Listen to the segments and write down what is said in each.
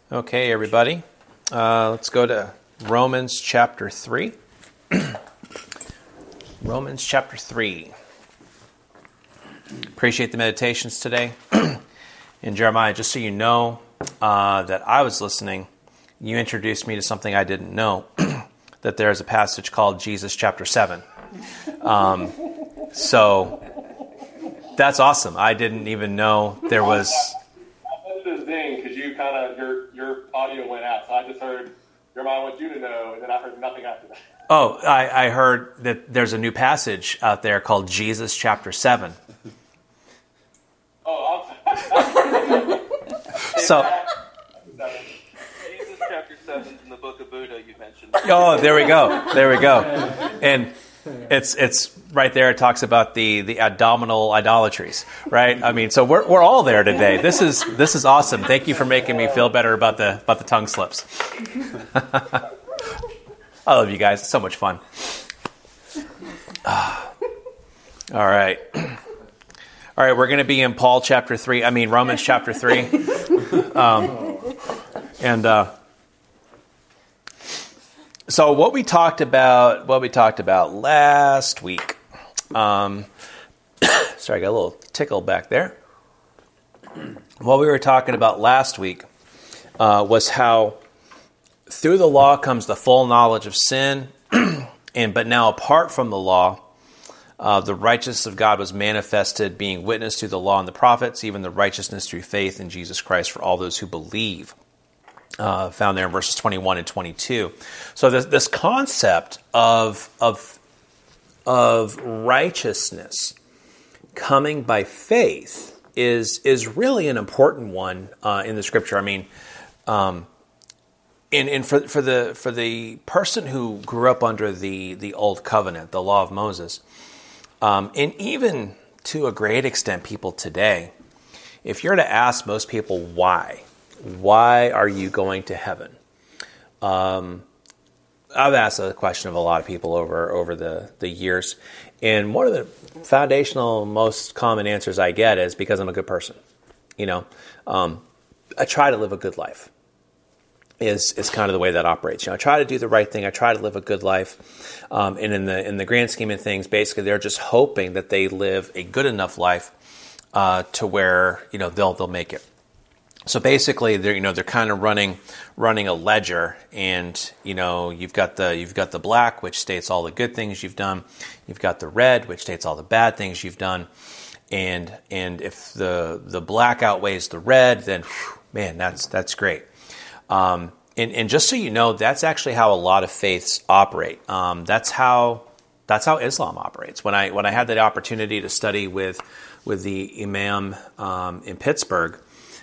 Okay, everybody. Let's go to Romans chapter 3. Romans chapter 3. Appreciate the meditations today. And Jeremiah, just so you know that I was listening, you introduced me to something I didn't know, that there's a passage called Jesus chapter 7. So that's awesome. I didn't even know there was... Because you kind of your audio went out, so I just heard Jeremiah wants you to know, and then I heard nothing after that. Oh, I heard that there's a new passage out there called Jesus chapter 7. Oh, I'm So, Jesus chapter 7 is in the book of Buddha you mentioned. oh, there we go, and it's right there. It talks about the abdominal idolatries, right? I mean, so we're all there today. This is awesome. Thank you for making me feel better about the tongue slips. I love you guys. It's so much fun. All right. We're going to be in Romans chapter 3. So what we talked about last week. Sorry, I got a little tickle back there. What we were talking about last week was how through the law comes the full knowledge of sin, but now apart from the law, the righteousness of God was manifested, being witnessed through the law and the prophets, even the righteousness through faith in Jesus Christ for all those who believe. Found there in verses 21 and 22. So this concept of righteousness coming by faith is really an important one in the Scripture. I mean, and for the person who grew up under the Old Covenant, the Law of Moses, and even to a great extent, people today, if you're to ask most people why are you going to heaven? I've asked the question of a lot of people over the years, and one of the foundational, most common answers I get is because I'm a good person. I try to live a good life. Is kind of the way that operates. I try to do the right thing. I try to live a good life, and in the grand scheme of things, basically they're just hoping that they live a good enough life to where they'll make it. So basically, they're kind of running a ledger, and you've got the black, which states all the good things you've done. You've got the red, which states all the bad things you've done. And if the black outweighs the red, then man, that's great. And just so you know, that's actually how a lot of faiths operate. That's how Islam operates. When I had the opportunity to study with the Imam in Pittsburgh.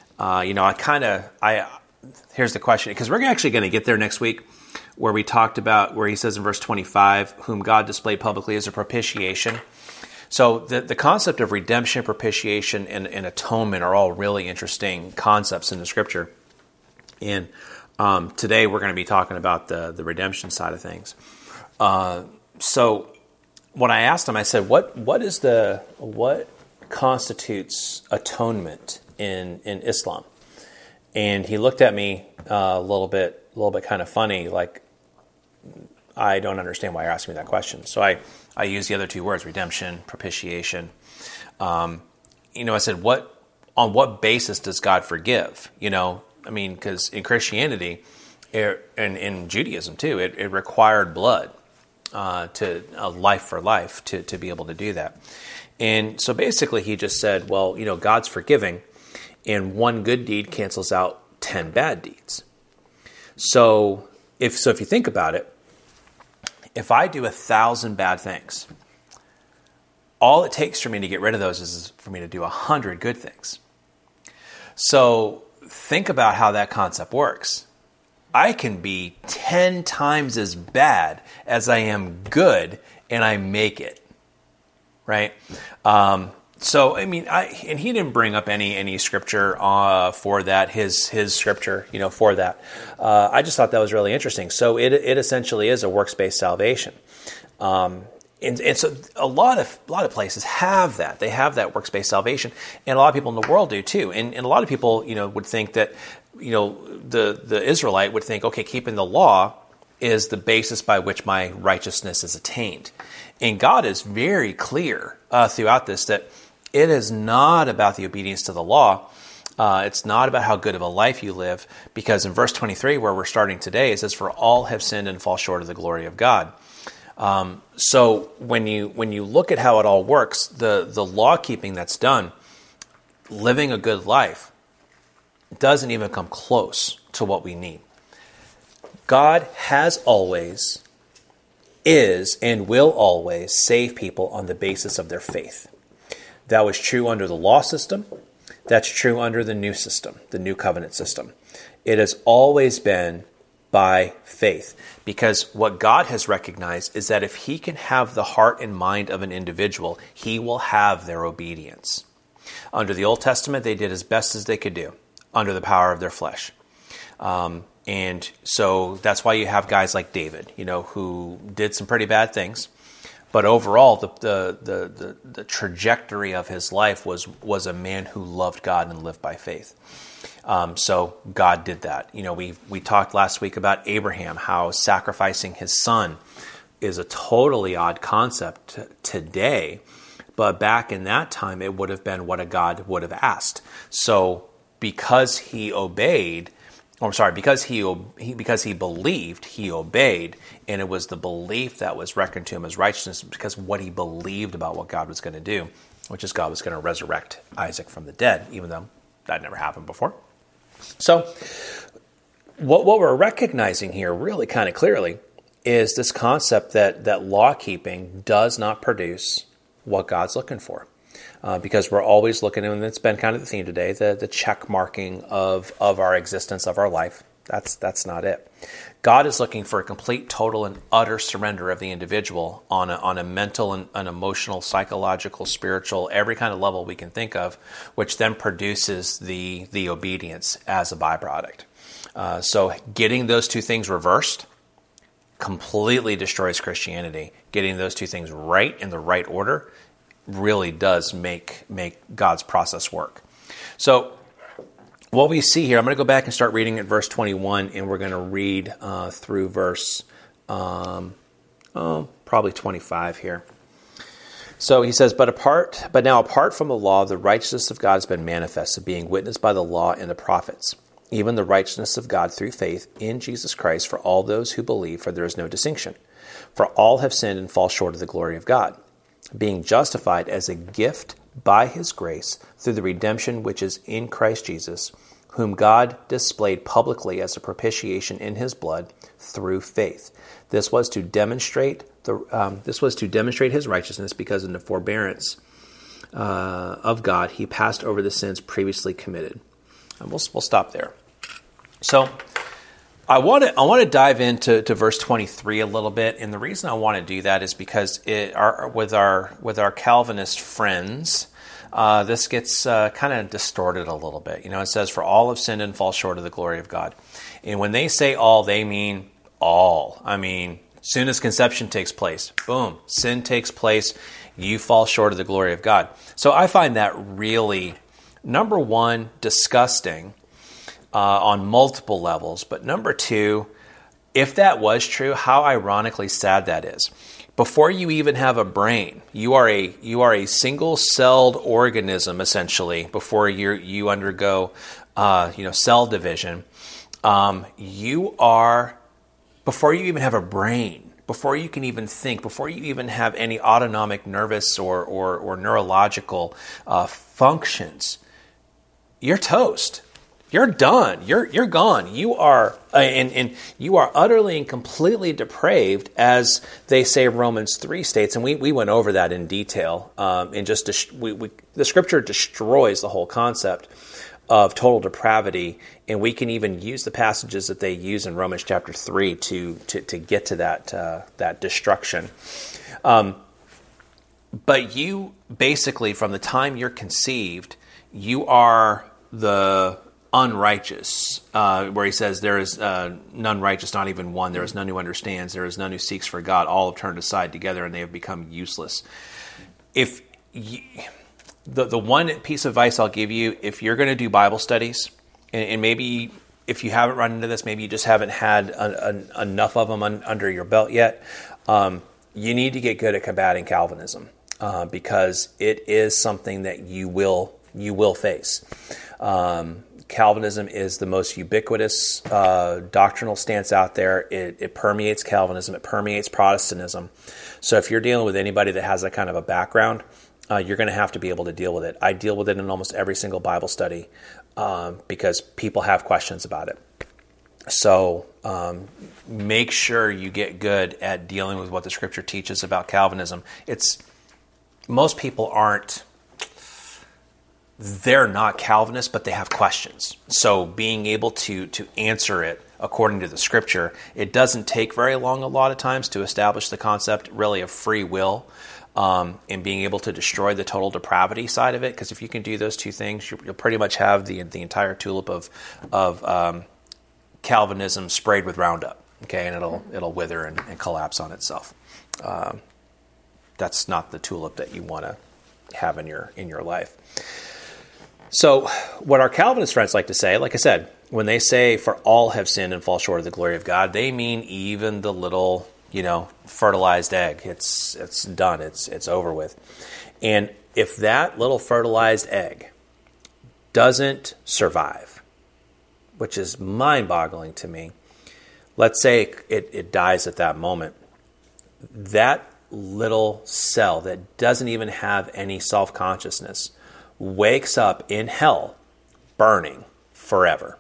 Here's the question, because we're actually going to get there next week, where we talked about, where he says in verse 25, whom God displayed publicly as a propitiation. So the concept of redemption, propitiation, and atonement are all really interesting concepts in the Scripture. And today we're going to be talking about the redemption side of things. So when I asked him, I said, what constitutes atonement in Islam? And he looked at me a little bit kind of funny, like, I don't understand why you're asking me that question. So I use the other two words, redemption, propitiation. I said, on what basis does God forgive? Because in Christianity, and in Judaism too, it required blood to life for life to be able to do that. And so basically he just said, well, God's forgiving, and one good deed cancels out 10 bad deeds. So if you think about it, if I do 1,000 bad things, all it takes for me to get rid of those is for me to do 100 good things. So think about how that concept works. I can be 10 times as bad as I am good, and I make it. Right? So, and he didn't bring up any scripture for that, his scripture, for that. I just thought that was really interesting. So it essentially is a works-based salvation. And so a lot of places have that. They have that works-based salvation, and a lot of people in the world do too. And a lot of people, would think that, the Israelite would think, okay, keeping the law is the basis by which my righteousness is attained. And God is very clear throughout this that it is not about the obedience to the law. It's not about how good of a life you live, because in verse 23, where we're starting today, it says, "For all have sinned and fall short of the glory of God." So when you look at how it all works, the law keeping that's done, living a good life, doesn't even come close to what we need. God has always, is, and will always save people on the basis of their faith. That was true under the law system. That's true under the new system, the new covenant system. It has always been by faith, because what God has recognized is that if he can have the heart and mind of an individual, he will have their obedience. Under the Old Testament, they did as best as they could do under the power of their flesh. And so that's why you have guys like David, who did some pretty bad things. But overall, the trajectory of his life was a man who loved God and lived by faith. So God did that. We talked last week about Abraham, how sacrificing his son is a totally odd concept today. But back in that time, it would have been what a God would have asked. So because he obeyed, because he believed, he obeyed, and it was the belief that was reckoned to him as righteousness because what he believed about what God was going to do, which is God was going to resurrect Isaac from the dead, even though that never happened before. So what we're recognizing here really kind of clearly is this concept that law-keeping does not produce what God's looking for. Because we're always looking, and it's been kind of the theme today, the check marking of our existence, of our life. That's not it. God is looking for a complete, total, and utter surrender of the individual on a mental and an emotional, psychological, spiritual, every kind of level we can think of, which then produces the obedience as a byproduct. So getting those two things reversed completely destroys Christianity. Getting those two things right in the right order really does make God's process work. So what we see here, I'm going to go back and start reading at verse 21, and we're going to read through verse probably 25 here. So he says, but now apart from the law, the righteousness of God has been manifested, being witnessed by the law and the prophets, even the righteousness of God through faith in Jesus Christ for all those who believe, for there is no distinction. For all have sinned and fall short of the glory of God, being justified as a gift by his grace through the redemption which is in Christ Jesus, whom God displayed publicly as a propitiation in his blood through faith. This was to demonstrate his righteousness, because in the forbearance of God he passed over the sins previously committed. And we'll stop there. So I want to dive into verse 23 a little bit, and the reason I want to do that is because with our Calvinist friends, this gets kind of distorted a little bit. It says, "For all have sinned and fall short of the glory of God," and when they say all, they mean all. I mean, as soon as conception takes place, boom, sin takes place. You fall short of the glory of God. So I find that really, number one, disgusting. On multiple levels. But number two, if that was true, how ironically sad that is. Before you even have a brain, you are a single-celled organism, essentially, before you undergo cell division. Before you even have a brain, before you can even think, before you even have any autonomic nervous or neurological functions, you're toast. You're done. You're gone. You are and you are utterly and completely depraved, as they say Romans 3 states, and we went over that in detail. And just the Scripture destroys the whole concept of total depravity, and we can even use the passages that they use in Romans chapter 3 to get to that destruction. But you basically, from the time you're conceived, you are unrighteous, where he says, there is none righteous, not even one. There is none who understands. There is none who seeks for God. All have turned aside together, and they have become useless. If the one piece of advice I'll give you, if you're going to do Bible studies, and maybe if you haven't run into this, maybe you just haven't had enough of them under your belt yet, you need to get good at combating Calvinism, because it is something that you will face. Calvinism is the most ubiquitous doctrinal stance out there. It permeates Calvinism. It permeates Protestantism. So if you're dealing with anybody that has that kind of a background, you're going to have to be able to deal with it. I deal with it in almost every single Bible study because people have questions about it. So make sure you get good at dealing with what the Scripture teaches about Calvinism. Most people they're not Calvinists, but they have questions. So being able to answer it according to the Scripture, it doesn't take very long a lot of times to establish the concept really of free will, and being able to destroy the total depravity side of it. Because if you can do those two things, you'll pretty much have the entire tulip of Calvinism sprayed with Roundup. Okay, and it'll wither and collapse on itself. That's not the tulip that you want to have in your life. So what our Calvinist friends like to say, like I said, when they say for all have sinned and fall short of the glory of God, they mean even the little, fertilized egg. It's done. It's over with. And if that little fertilized egg doesn't survive, which is mind-boggling to me, let's say it dies at that moment, that little cell that doesn't even have any self-consciousness wakes up in hell, burning forever.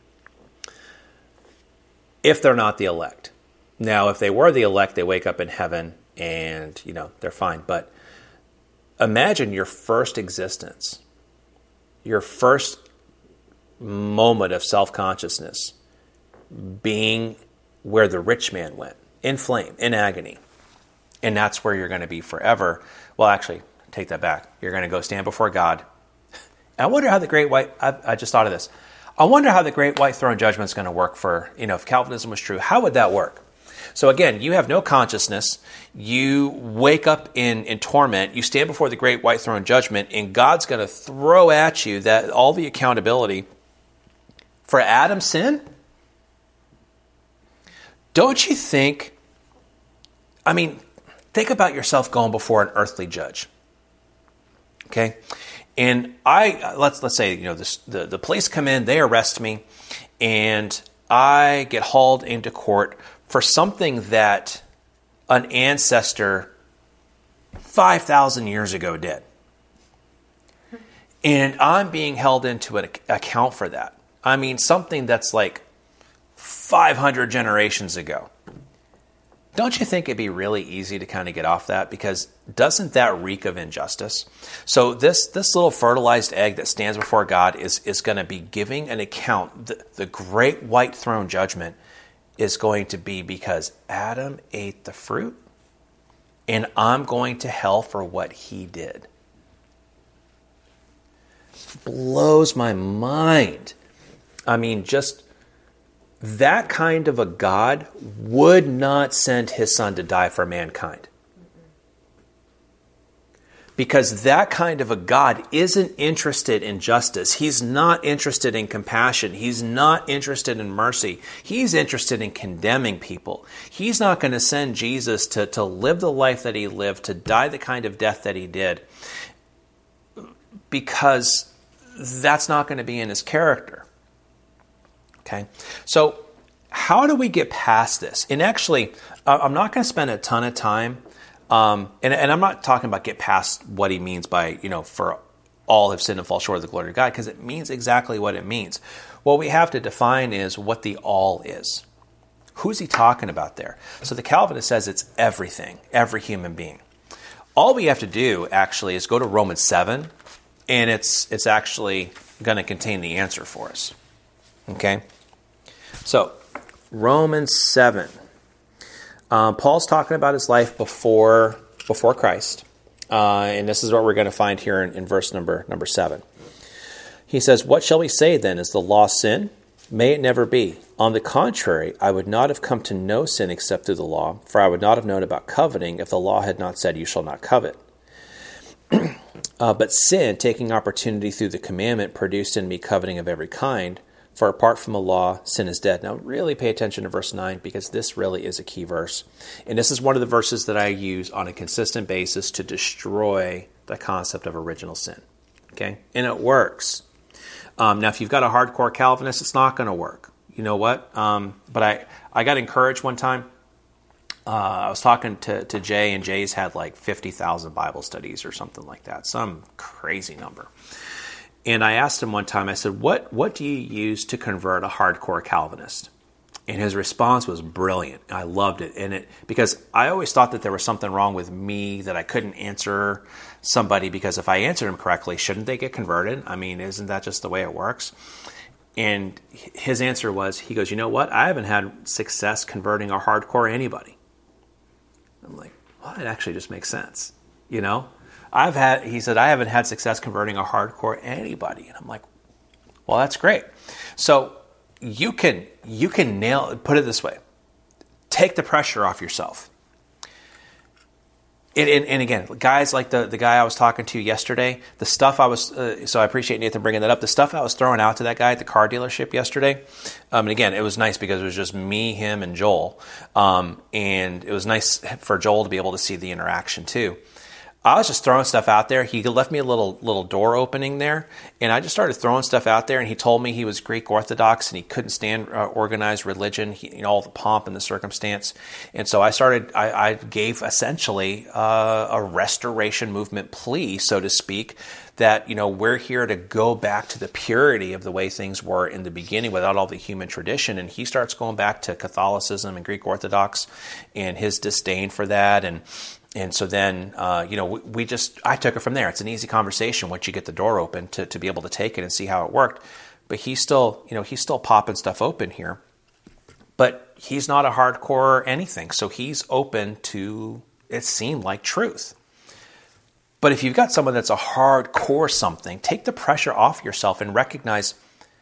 If they're not the elect. Now, if they were the elect, they wake up in heaven and, they're fine. But imagine your first existence, your first moment of self-consciousness being where the rich man went, in flame, in agony. And that's where you're going to be forever. Well, actually, take that back. You're going to go stand before God. And I wonder how the great white, I just thought of this. I wonder how the great white throne judgment is going to work for, if Calvinism was true, how would that work? So again, you have no consciousness. You wake up in torment. You stand before the great white throne judgment, and God's going to throw at you all the accountability for Adam's sin. Don't you think, think about yourself going before an earthly judge. Okay? And let's say, the police come in, they arrest me, and I get hauled into court for something that an ancestor 5,000 years ago did. And I'm being held into an account for that. Something that's like 500 generations ago. Don't you think it'd be really easy to kind of get off that? Because doesn't that reek of injustice? So this little fertilized egg that stands before God is going to be giving an account. The great white throne judgment is going to be because Adam ate the fruit, and I'm going to hell for what he did. Blows my mind. Just that kind of a God would not send his son to die for mankind. Because that kind of a God isn't interested in justice. He's not interested in compassion. He's not interested in mercy. He's interested in condemning people. He's not going to send Jesus to live the life that he lived, to die the kind of death that he did, because that's not going to be in his character. Okay, so how do we get past this? And actually, I'm not going to spend a ton of time, and I'm not talking about get past what he means by, for all have sinned and fall short of the glory of God, because it means exactly what it means. What we have to define is what the all is. Who's he talking about there? So the Calvinist says it's everything, every human being. All we have to do, actually, is go to Romans 7, and it's actually going to contain the answer for us. Okay? So, Romans 7. Paul's talking about his life before Christ. And this is what we're going to find here in verse number 7. He says, what shall we say then? Is the law sin? May it never be. On the contrary, I would not have come to know sin except through the law, for I would not have known about coveting if the law had not said, you shall not covet. But sin, taking opportunity through the commandment, produced in me coveting of every kind. For apart from the law, sin is dead. Now really pay attention to verse 9, because this really is a key verse. And this is one of the verses that I use on a consistent basis to destroy the concept of original sin. Okay? And it works. Now, if you've got a hardcore Calvinist, it's not going to work. You know what? But I got encouraged one time. I was talking to Jay, and Jay's had like 50,000 Bible studies or something like that. Some crazy number. And I asked him one time, I said, what do you use to convert a hardcore Calvinist? And his response was brilliant. I loved it. Because I always thought that there was something wrong with me, that I couldn't answer somebody, because if I answered him correctly, shouldn't they get converted? I mean, isn't that just the way it works? And his answer was, he goes, you know what? I haven't had success converting a hardcore anybody. I'm like, well, it actually just makes sense. You know? He said, I haven't had success converting a hardcore anybody. And I'm like, well, that's great. So you can put it this way. Take the pressure off yourself. And again, guys like the guy I was talking to yesterday, the stuff I was, so I appreciate Nathan bringing that up, the stuff I was throwing out to that guy at the car dealership yesterday, and again, it was nice because it was just me, him, and Joel, and it was nice for Joel to be able to see the interaction too. I was just throwing stuff out there. He left me a little door opening there, and I just started throwing stuff out there. And he told me he was Greek Orthodox and he couldn't stand organized religion, all the pomp and the circumstance. And so I gave essentially a restoration movement plea, so to speak, that we're here to go back to the purity of the way things were in the beginning without all the human tradition. And he starts going back to Catholicism and Greek Orthodox and his disdain for that. And so then, I took it from there. It's an easy conversation once you get the door open to be able to take it and see how it worked. But he's still popping stuff open here. But he's not a hardcore anything. So he's open to, it seemed like, truth. But if you've got someone that's a hardcore something, take the pressure off yourself and recognize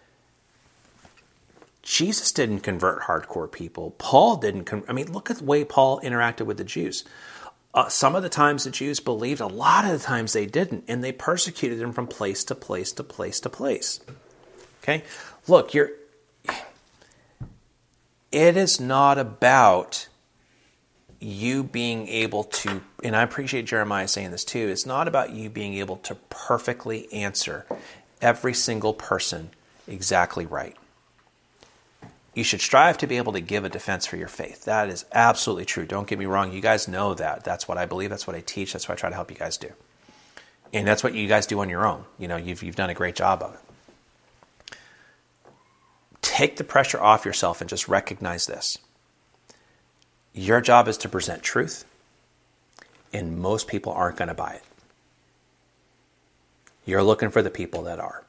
Jesus didn't convert hardcore people. Paul didn't. Look at the way Paul interacted with the Jews. Some of the times the Jews believed, a lot of the times they didn't, and they persecuted them from place to place to place to place. Okay? Look, it is not about you being able to, and I appreciate Jeremiah saying this too, it's not about you being able to perfectly answer every single person exactly right. You should strive to be able to give a defense for your faith. That is absolutely true. Don't get me wrong. You guys know that. That's what I believe. That's what I teach. That's what I try to help you guys do. And that's what you guys do on your own. You've done a great job of it. Take the pressure off yourself and just recognize this. Your job is to present truth, and most people aren't going to buy it. You're looking for the people that are.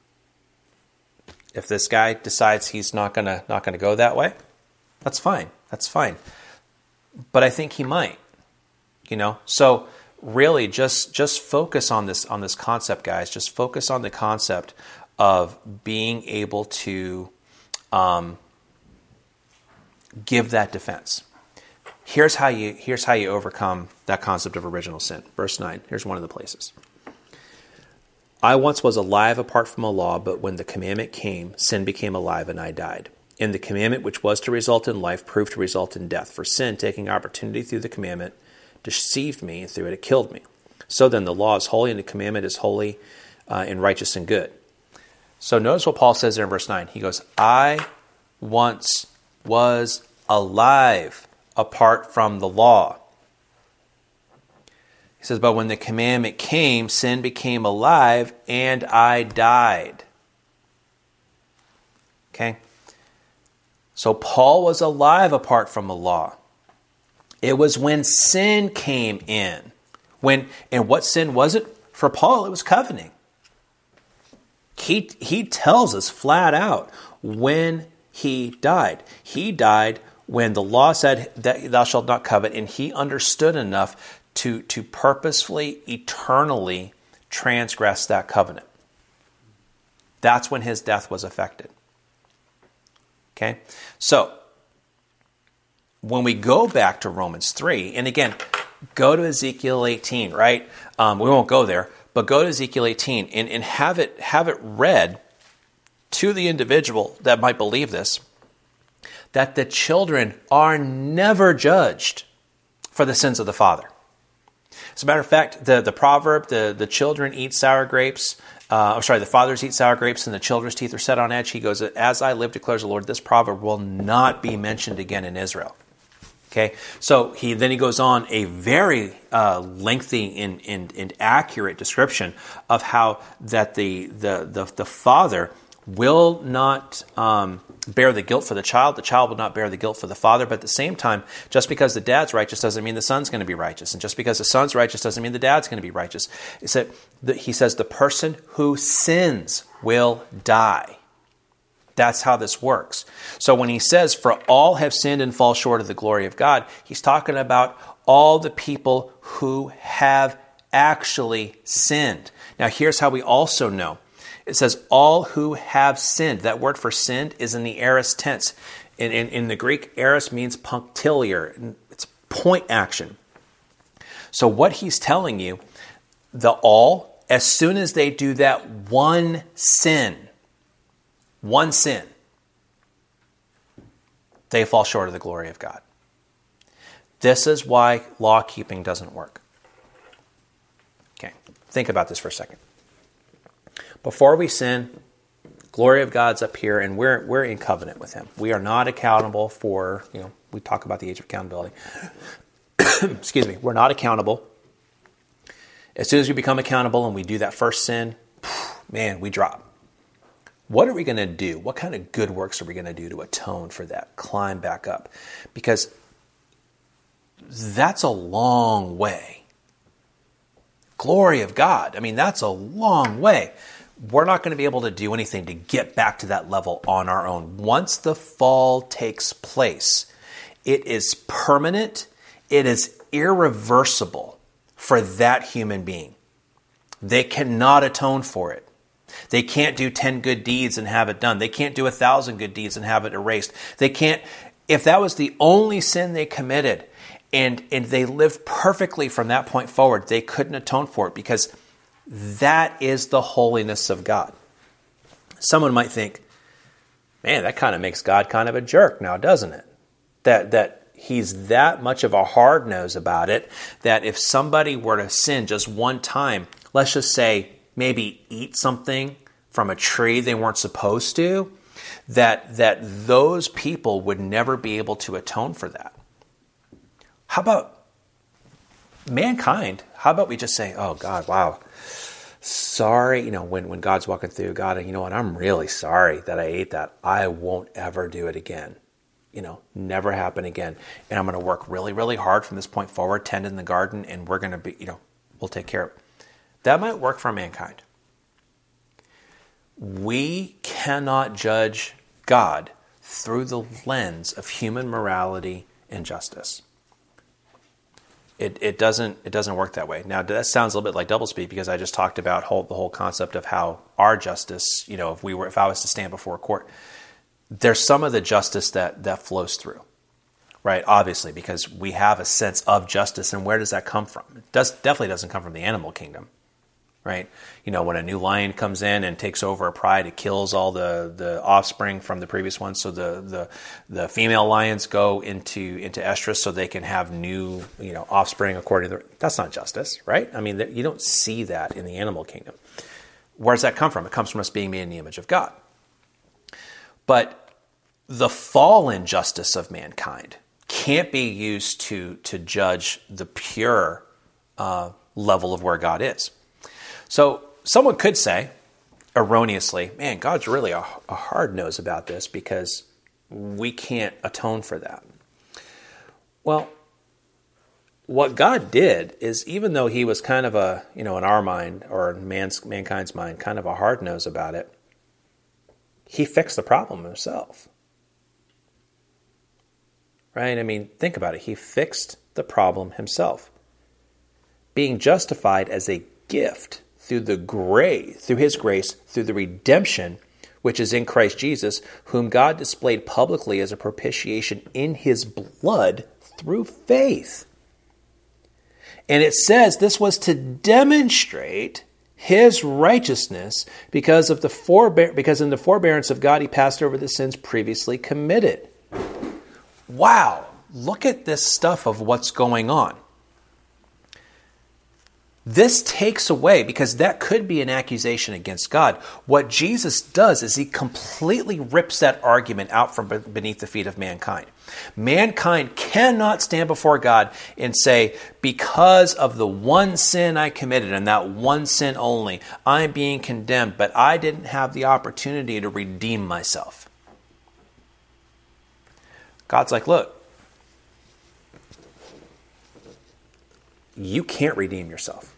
If this guy decides he's not gonna go that way, that's fine. That's fine. But I think he might. So really just focus on this concept, guys. Just focus on the concept of being able to give that defense. Here's how you overcome that concept of original sin. Verse 9. Here's one of the places. I once was alive apart from a law, but when the commandment came, sin became alive and I died. And the commandment which was to result in life proved to result in death. For sin, taking opportunity through the commandment, deceived me, and through it killed me. So then the law is holy and the commandment is holy and righteous and good. So notice what Paul says there in verse 9. He goes, I once was alive apart from the law. He says, but when the commandment came, sin became alive and I died. Okay? So Paul was alive apart from the law. It was when sin came in. And what sin was it? For Paul, it was coveting. He tells us flat out when he died. He died when the law said that thou shalt not covet, and he understood enough to purposefully, eternally transgress that covenant. That's when his death was effected. Okay? So, when we go back to Romans 3, and again, go to Ezekiel 18, right? We won't go there, but go to Ezekiel 18 and have it read to the individual that might believe this, that the children are never judged for the sins of the father. As a matter of fact, the proverb, the children eat sour grapes, the fathers eat sour grapes and the children's teeth are set on edge. He goes, as I live, declares the Lord, this proverb will not be mentioned again in Israel. Okay, so he goes on a very lengthy and accurate description of how that the father will not bear the guilt for the child will not bear the guilt for the father, but at the same time, just because the dad's righteous doesn't mean the son's going to be righteous, and just because the son's righteous doesn't mean the dad's going to be righteous. He says the person who sins will die. That's how this works. So when he says, for all have sinned and fall short of the glory of God, he's talking about all the people who have actually sinned. Now here's how we also know. It says, all who have sinned. That word for sinned is in the aorist tense. In the Greek, aorist means punctiliar. It's point action. So what he's telling you, as soon as they do that one sin, they fall short of the glory of God. This is why law keeping doesn't work. Okay, think about this for a second. Before we sin, glory of God's up here, and we're in covenant with Him. We are not accountable for, we talk about the age of accountability. Excuse me, we're not accountable. As soon as we become accountable and we do that first sin, man, we drop. What are we going to do? What kind of good works are we going to do to atone for that? Climb back up. Because that's a long way. Glory of God. I mean, that's a long way. We're not going to be able to do anything to get back to that level on our own. Once the fall takes place, it is permanent. It is irreversible for that human being. They cannot atone for it. They can't do 10 good deeds and have it done. They can't do 1,000 good deeds and have it erased. They can't, if that was the only sin they committed and they lived perfectly from that point forward, they couldn't atone for it because that is the holiness of God. Someone might think, man, that kind of makes God kind of a jerk now, doesn't it? That He's that much of a hard nose about it, that if somebody were to sin just one time, let's just say maybe eat something from a tree they weren't supposed to, that those people would never be able to atone for that. How about mankind? How about we just say, oh God, wow, sorry, when God's walking through, God, you know what, I'm really sorry that I ate that. I won't ever do it again. Never happen again. And I'm going to work really, really hard from this point forward, tend in the garden, and we're going to be, we'll take care of it. That might work for mankind. We cannot judge God through the lens of human morality and justice. It doesn't work that way. Now, that sounds a little bit like doublespeak because I just talked about the whole concept of how our justice, if I was to stand before a court, there's some of the justice that flows through, right? Obviously, because we have a sense of justice, and where does that come from? It definitely doesn't come from the animal kingdom, right? When a new lion comes in and takes over a pride, it kills all the offspring from the previous one. So the female lions go into estrus so they can have new offspring according to that's not justice, right? I mean, you don't see that in the animal kingdom. Where does that come from? It comes from us being made in the image of God. But the fallen justice of mankind can't be used to judge the pure level of where God is. So someone could say, erroneously, man, God's really a hard nose about this because we can't atone for that. Well, what God did is, even though He was kind of in our mind or in mankind's mind, kind of a hard nose about it, He fixed the problem Himself. Right? I mean, think about it. He fixed the problem Himself. Being justified as a gift through his grace, through the redemption which is in Christ Jesus, whom God displayed publicly as a propitiation in his blood through faith. And it says this was to demonstrate his righteousness because in the forbearance of God he passed over the sins previously committed. Wow, look at this stuff of what's going on. This takes away, because that could be an accusation against God. What Jesus does is he completely rips that argument out from beneath the feet of mankind. Mankind cannot stand before God and say, because of the one sin I committed and that one sin only, I'm being condemned, but I didn't have the opportunity to redeem myself. God's like, look, you can't redeem yourself.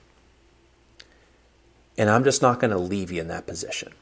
And I'm just not going to leave you in that position.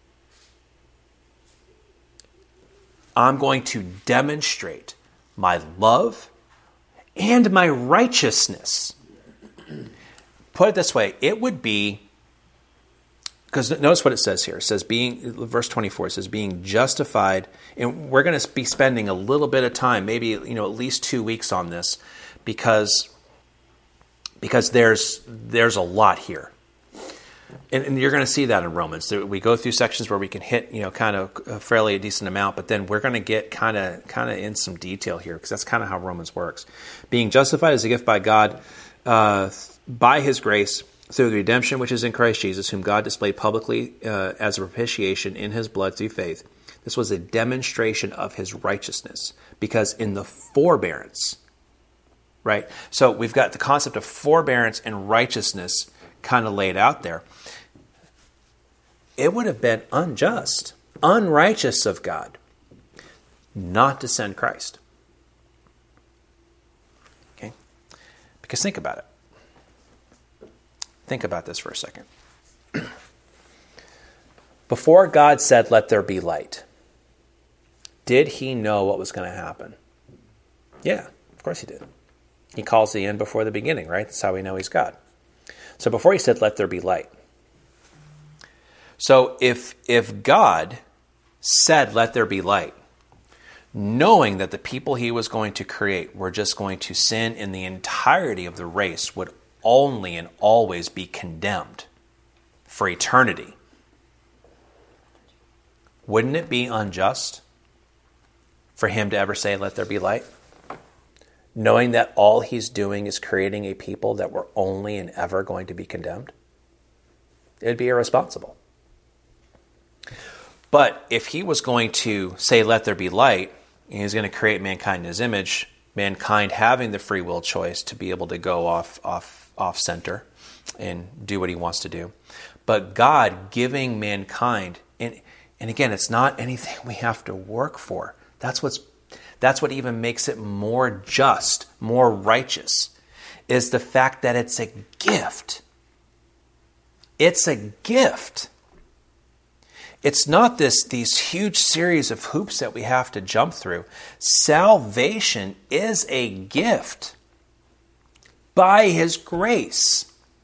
I'm going to demonstrate my love and my righteousness. Put it this way, it would be, because notice what it says here. It says verse 24, it says being justified, and we're going to be spending a little bit of time, maybe at least 2 weeks on this, because there's a lot here. And you're going to see that in Romans. We go through sections where we can hit, kind of a fairly decent amount, but then we're going to get kind of in some detail here, because that's kind of how Romans works. Being justified as a gift by God, by his grace, through the redemption which is in Christ Jesus, whom God displayed publicly as a propitiation in his blood through faith. This was a demonstration of his righteousness, because in the forbearance, right? So we've got the concept of forbearance and righteousness kind of laid out there. It would have been unjust, unrighteous of God not to send Christ. Okay? Because think about it. Think about this for a second. Before God said, "Let there be light," did he know what was going to happen? Yeah, of course he did. He calls the end before the beginning, right? That's how we know he's God. So before he said, "Let there be light." So if God said, "Let there be light," knowing that the people he was going to create were just going to sin, and the entirety of the race would only and always be condemned for eternity, wouldn't it be unjust for him to ever say, "Let there be light"? Knowing that all he's doing is creating a people that were only and ever going to be condemned? It'd be irresponsible. But if he was going to say, "Let there be light," and he's going to create mankind in his image, mankind having the free will choice to be able to go off center and do what he wants to do, but God giving mankind, and again, it's not anything we have to work for. That's what even makes it more just, more righteous, is the fact that it's a gift. It's a gift. It's not these huge series of hoops that we have to jump through. Salvation is a gift by his grace.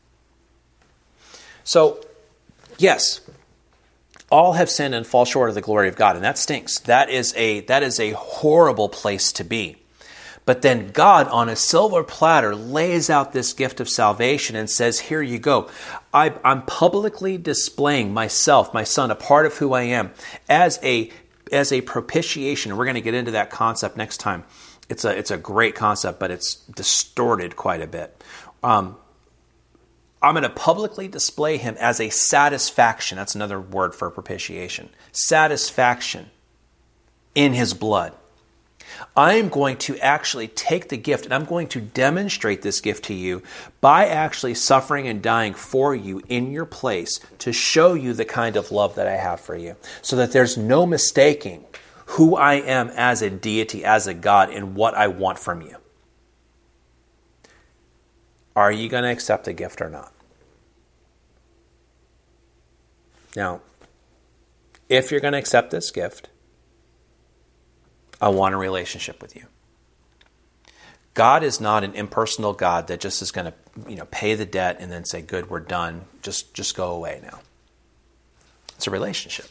So, yes, all have sinned and fall short of the glory of God, and that stinks. That is a horrible place to be. But then God, on a silver platter, lays out this gift of salvation and says, "Here you go. I'm publicly displaying myself, my son, a part of who I am, as a propitiation." And we're going to get into that concept next time. It's a great concept, but it's distorted quite a bit. I'm going to publicly display him as a satisfaction. That's another word for propitiation. Satisfaction in his blood. I'm going to actually take the gift, and I'm going to demonstrate this gift to you by actually suffering and dying for you in your place to show you the kind of love that I have for you, so that there's no mistaking who I am as a deity, as a God, and what I want from you. Are you going to accept the gift or not? Now, if you're going to accept this gift, I want a relationship with you. God is not an impersonal God that just is going to, pay the debt and then say, good, we're done. Just go away now. It's a relationship.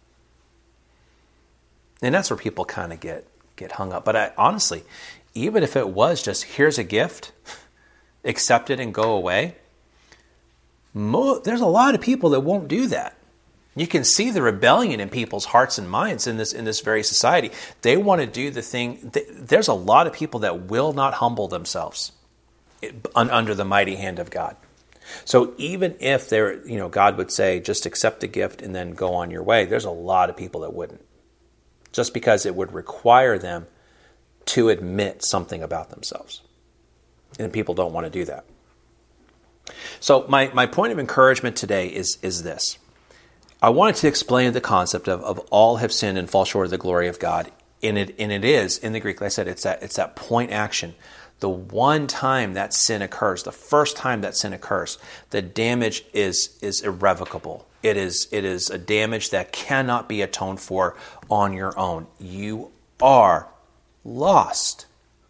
And that's where people kind of get hung up. But honestly, even if it was just, here's a gift, accept it and go away, there's a lot of people that won't do that. You can see the rebellion in people's hearts and minds in this very society. They want to do the thing. There's a lot of people that will not humble themselves under the mighty hand of God. So even if God would say, just accept the gift and then go on your way, there's a lot of people that wouldn't. Just because it would require them to admit something about themselves. And people don't want to do that. So my point of encouragement today is this. I wanted to explain the concept of all have sinned and fall short of the glory of God. And it is, in the Greek, like I said, it's that point action. The one time that sin occurs, the first time that sin occurs, the damage is irrevocable. It is a damage that cannot be atoned for on your own. You are lost.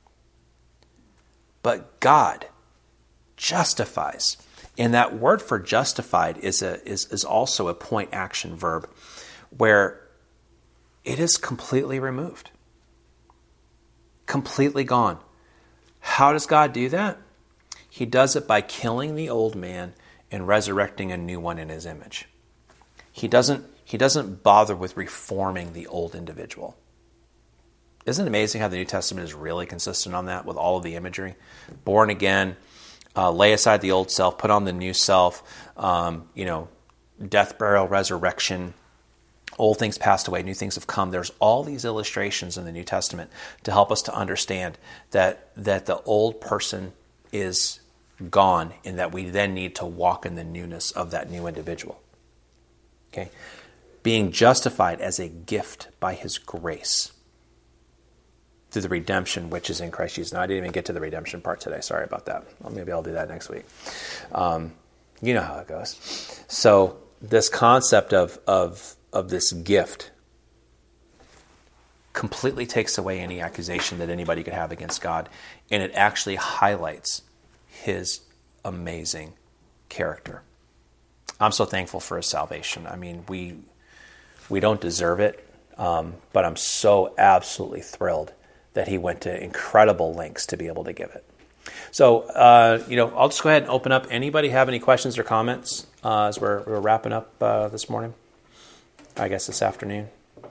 But God justifies. And that word for justified is also a point action verb where it is completely removed. Completely gone. How does God do that? He does it by killing the old man and resurrecting a new one in his image. He doesn't bother with reforming the old individual. Isn't it amazing how the New Testament is really consistent on that with all of the imagery? Born again, lay aside the old self, put on the new self, death, burial, resurrection. Old things passed away, new things have come. There's all these illustrations in the New Testament to help us to understand that the old person is gone and that we then need to walk in the newness of that new individual. Okay? Being justified as a gift by his grace through the redemption which is in Christ Jesus. Now, I didn't even get to the redemption part today. Sorry about that. Well, maybe I'll do that next week. You know how it goes. So this concept of this gift completely takes away any accusation that anybody could have against God, and it actually highlights his amazing character. I'm so thankful for his salvation. I mean, we don't deserve it, but I'm so absolutely thrilled that he went to incredible lengths to be able to give it. So, I'll just go ahead and open up. Anybody have any questions or comments as we're wrapping up this morning? I guess this afternoon.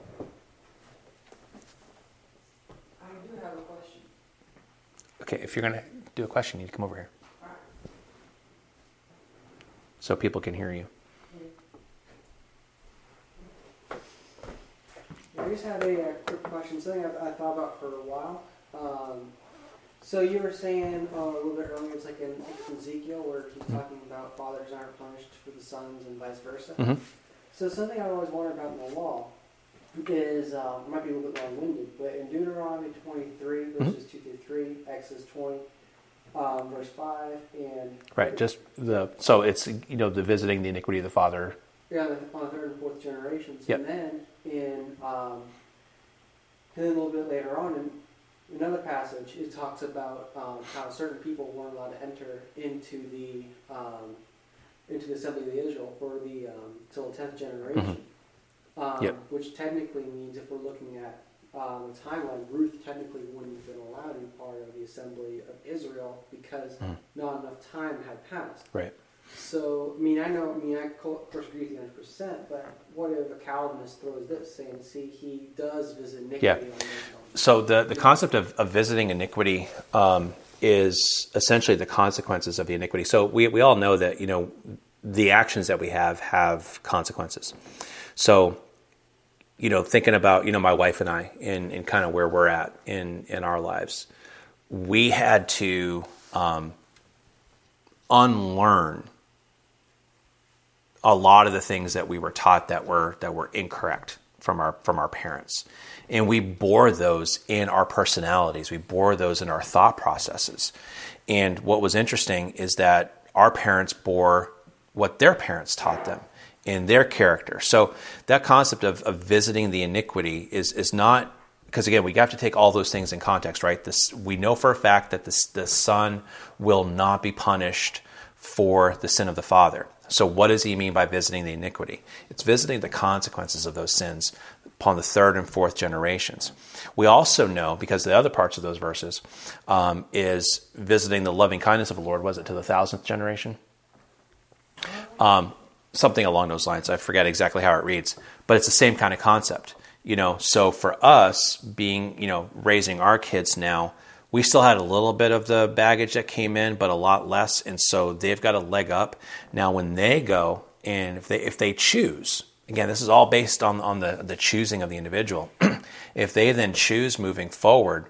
I do have a question. Okay, if you're going to do a question, you need to come over here. All right. So people can hear you. I just have a quick question, something I thought about for a while. So you were saying a little bit earlier, it's like in Ezekiel where he's talking about fathers aren't punished for the sons and vice versa. Mm-hmm. So something I've always wondered about in the law is, it might be a little bit long-winded, but in Deuteronomy 23, verses 2 through 3, Exodus 20, verse 5, and... Right, so it's, the visiting the iniquity of the father. Yeah, on the third and fourth generations. Yep. And then and then a little bit later on in another passage, it talks about how certain people weren't allowed to enter into the assembly of the Israel for the till the 10th generation. Yep. Which technically means, if we're looking at the timeline, Ruth technically wouldn't have been allowed to be part of the assembly of Israel because not enough time had passed. Right. So, I of course agree with you 100%, but what if a Calvinist throws this, saying, see, he does visit iniquity on Israel? So the concept of visiting iniquity is essentially the consequences of the iniquity. So we all know that, the actions that we have consequences. So, thinking about, my wife and I in kind of where we're at in our lives, we had to unlearn a lot of the things that we were taught that were incorrect from our parents. And we bore those in our personalities. We bore those in our thought processes. And what was interesting is that our parents bore what their parents taught them in their character. So that concept of visiting the iniquity is not because again, we have to take all those things in context, right? We know for a fact that the Son will not be punished for the sin of the Father. So what does he mean by visiting the iniquity? It's visiting the consequences of those sins upon the third and fourth generations. We also know, because the other parts of those verses, is visiting the loving kindness of the Lord, was it to the 1,000th generation? Something along those lines. I forget exactly how it reads, but it's the same kind of concept. So for us being, raising our kids now, we still had a little bit of the baggage that came in, but a lot less. And so they've got a leg up. Now, when they go and if they choose, again, this is all based on the choosing of the individual. If they then choose moving forward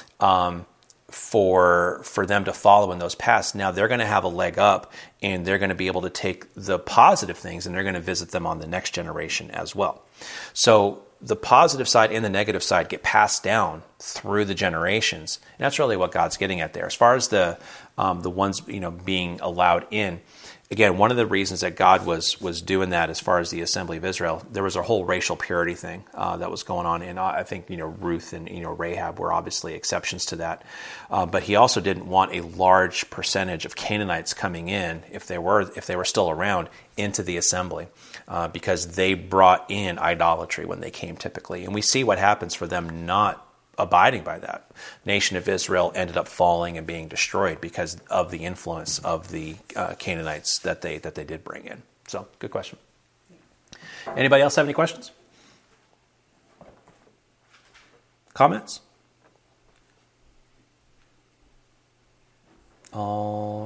for them to follow in those paths, now they're going to have a leg up, and they're going to be able to take the positive things and they're going to visit them on the next generation as well. So the positive side and the negative side get passed down through the generations. And that's really what God's getting at there. As far as the ones being allowed in, again, one of the reasons that God was doing that as far as the assembly of Israel, there was a whole racial purity thing that was going on. And I think Ruth and Rahab were obviously exceptions to that. But he also didn't want a large percentage of Canaanites coming in, if they were still around, into the assembly. Because they brought in idolatry when they came typically. And we see what happens for them not abiding by that. Nation of Israel ended up falling and being destroyed because of the influence of the Canaanites that they did bring in. So, good question. Anybody else have any questions? Comments? All